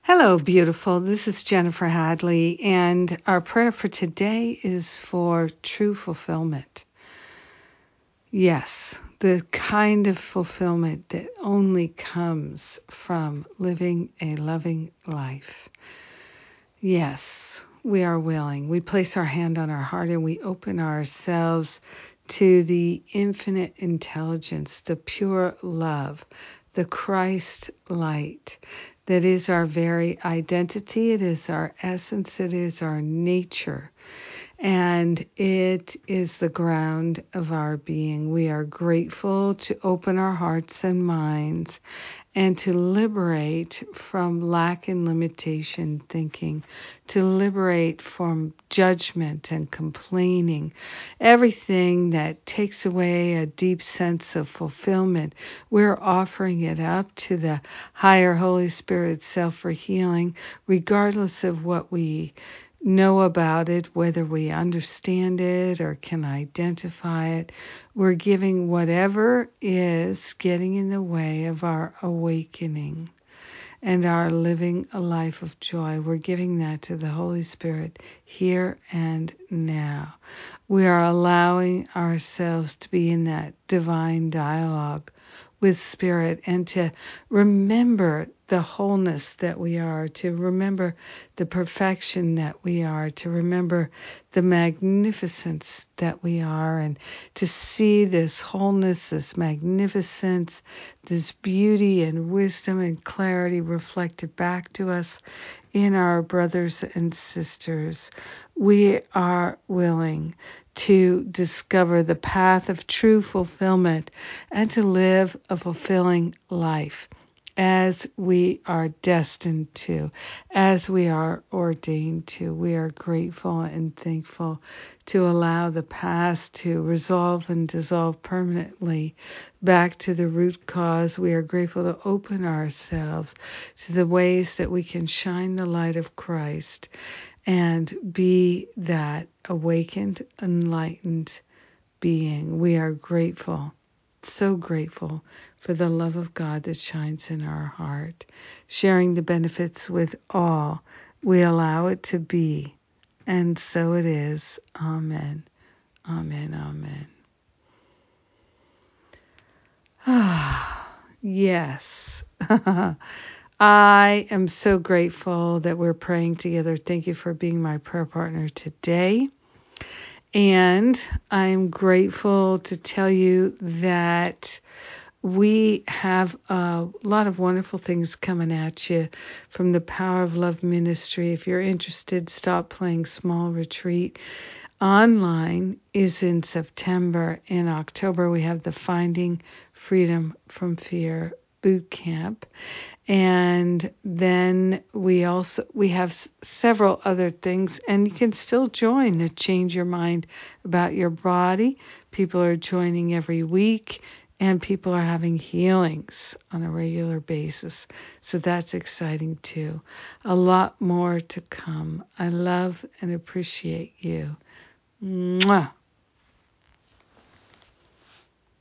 Hello, beautiful. This is Jennifer Hadley, and our prayer for today is for true fulfillment. Yes, the kind of fulfillment that only comes from living a loving life. Yes, we are willing. We place our hand on our heart and we open ourselves to the infinite intelligence, the pure love, the Christ light that is our very identity. It is our essence. It is our nature. And it is the ground of our being. We are grateful to open our hearts and minds and to liberate from lack and limitation thinking, to liberate from judgment and complaining, everything that takes away a deep sense of fulfillment. We're offering it up to the higher Holy Spirit self for healing, regardless of what we know about it, whether we understand it or can identify it. We're giving whatever is getting in the way of our awakening and our living a life of joy. We're giving that to the Holy Spirit here and now. We are allowing ourselves to be in that divine dialogue with Spirit and to remember the wholeness that we are, to remember the perfection that we are, to remember the magnificence that we are, and to see this wholeness, this magnificence, this beauty and wisdom and clarity reflected back to us in our brothers and sisters. We are willing to discover the path of true fulfillment and to live a fulfilling life as we are destined to, as we are ordained to. We are grateful and thankful to allow the past to resolve and dissolve permanently back to the root cause. We are grateful to open ourselves to the ways that we can shine the light of Christ and be that awakened, enlightened being. We are grateful, so grateful for the love of God that shines in our heart, sharing the benefits with all. We allow it to be, and so it is. Amen. Amen. Amen. Yes. I am so grateful that we're praying together. Thank you for being my prayer partner today. And I'm grateful to tell you that we have a lot of wonderful things coming at you from the Power of Love Ministry. If you're interested, Stop Playing Small Retreat online is in September. In October, we have the Finding Freedom from Fear boot camp. And then we have several other things, and you can still join to change your mind about your body. People are joining every week, and people are having healings on a regular basis. So that's exciting too. A lot more to come. I love and appreciate you. Mwah.